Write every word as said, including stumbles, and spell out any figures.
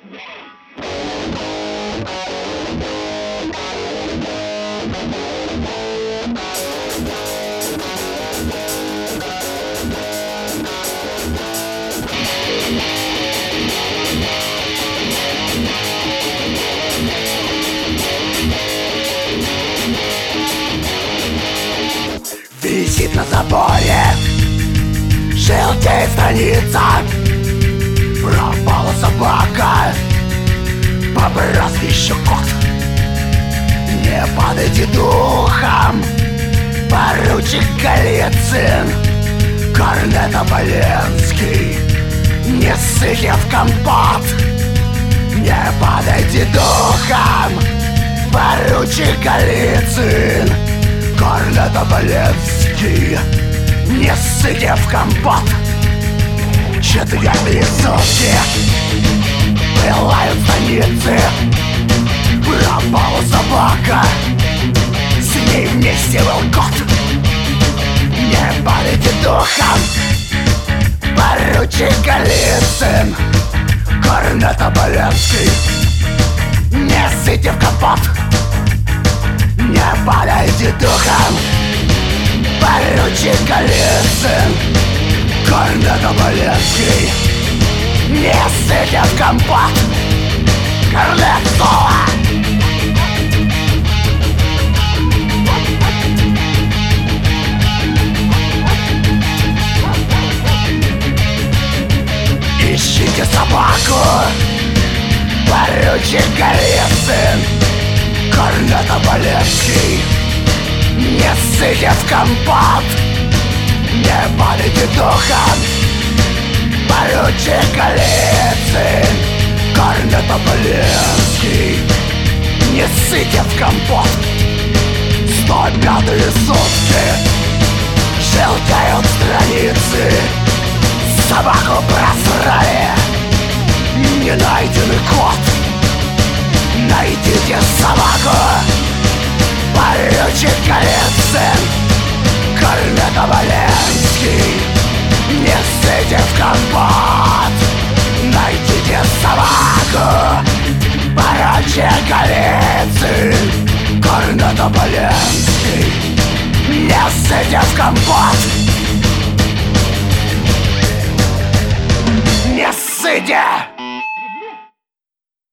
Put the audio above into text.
Висит на заборе, желтеет страница. Пропала собака, по прозвищу Кот. Не падайте духом, поручик Голицын, корнет Оболенский, не ссыте в компот. Не падайте духом, поручик Голицын, корнет Оболенский, не ссыте в компот. Четвертые сутки пылают станицы. Пропала собака, с ней вместе был Кот. Не падайте духом, поручик Голицын, корнет Оболенский, не ссыте в компот. Не падайте духом, поручик Голицын, корнет Оболенский, не ссыте в компот. Корнет Соло. Ищите собаку, поручик Голицын, корнет Оболенский, не ссыте в компот. Не падайте духом, поручик Голицын, корнет Оболенский, не ссыте в компот. Сто пятые сутки желтеют страницы. Собаку просрали, не найден Кот. Найдите собаку, поручик Голицын, корнет Оболенский, не ссыте в компот. Найдите собаку, поручик Голицын, корнет Оболенский, не ссыте в компот. Не ссыте!